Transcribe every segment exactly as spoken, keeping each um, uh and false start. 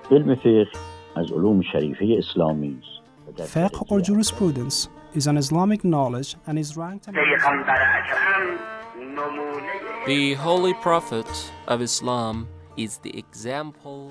علم فقه از علوم شریفه اسلامی است. Fiqh or jurisprudence is an Islamic knowledge and is ranked among The Holy Prophet of Islam is the example.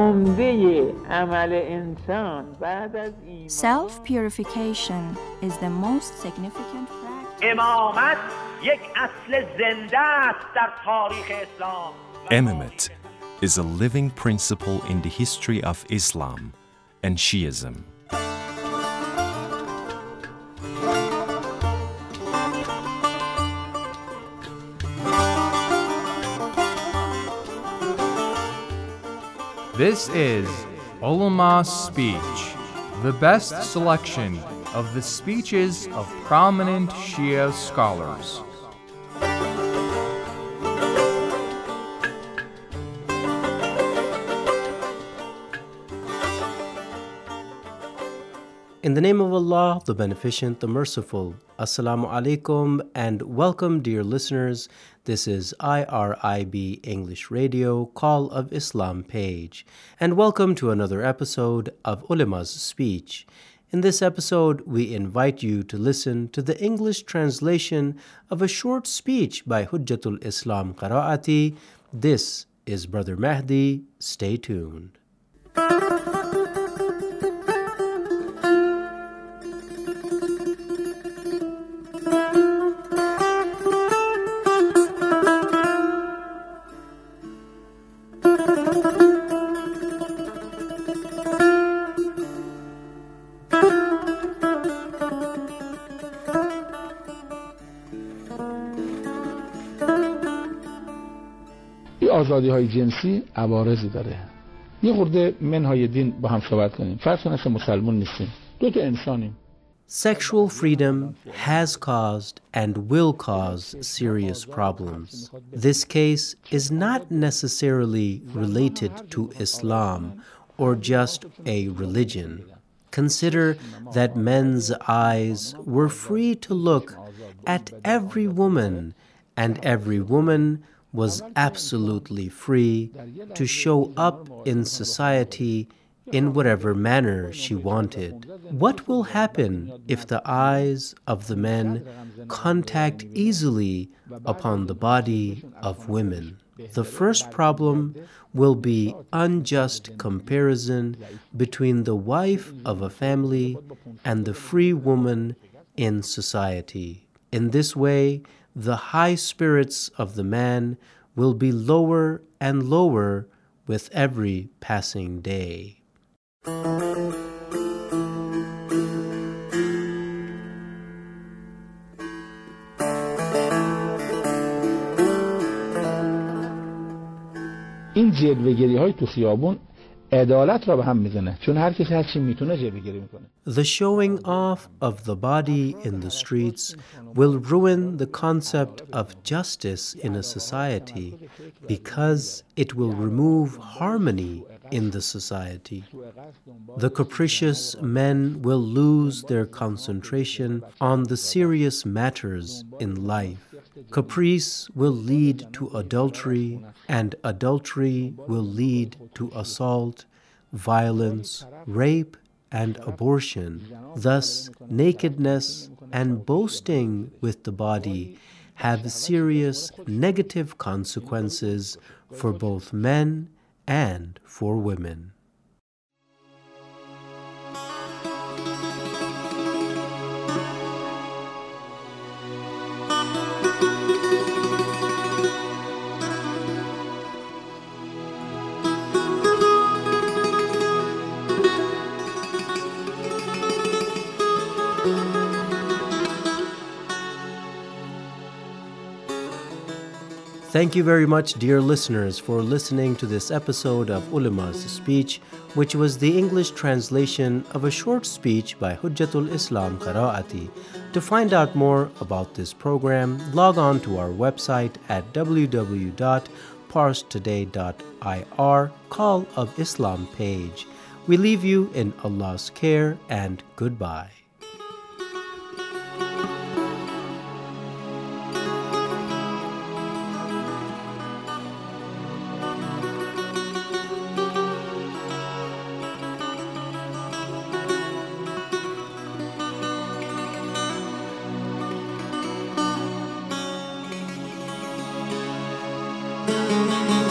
Self-purification is the most significant practice. امامت یک اصل زنده است در تاریخ اسلام. Imamate is a living principle in the history of Islam and Shiism. This is Ulama Speech, the best selection of the speeches of prominent Shia scholars. In the name of Allah, the Beneficent, the Merciful, Assalamu alaikum and welcome, dear listeners. This is I R I B English Radio, Call of Islam page, and welcome to another episode of Ulama's Speech. In this episode, we invite you to listen to the English translation of a short speech by Hujjatul Islam Qaraati. This is Brother Mahdi. Stay tuned. آزادی های جنسی عوارضی داره. یه خورده منهای دین با هم صحبت کنیم. فرض کنید مسلمان نیستیم. دو تا انسانیم. Sexual freedom has caused and will cause serious problems. This case is not necessarily related to Islam or just a religion. Consider that men's eyes were free to look at every woman, and every woman was absolutely free to show up in society in whatever manner she wanted. What will happen if the eyes of the men contact easily upon the body of women? The first problem will be unjust comparison between the wife of a family and the free woman in society. In this way, the high spirits of the man will be lower and lower with every passing day. این جلوه‌گری های تو خیابون عدالت را به هم میزنه، چون هر کسی هر چی میتونه جلوه‌گری میکنه. The showing off of the body in the streets will ruin the concept of justice in a society because it will remove harmony in the society. The capricious men will lose their concentration on the serious matters in life. Caprice will lead to adultery, and adultery will lead to assault, violence, rape, and abortion. Thus, nakedness and boasting with the body have serious negative consequences for both men and for women. Thank you very much, dear listeners, for listening to this episode of Ulama's Speech, which was the English translation of a short speech by Hujjatul Islam Qaraati. To find out more about this program, log on to our website at w w w dot pars today dot i r, Call of Islam page. We leave you in Allah's care and goodbye. you.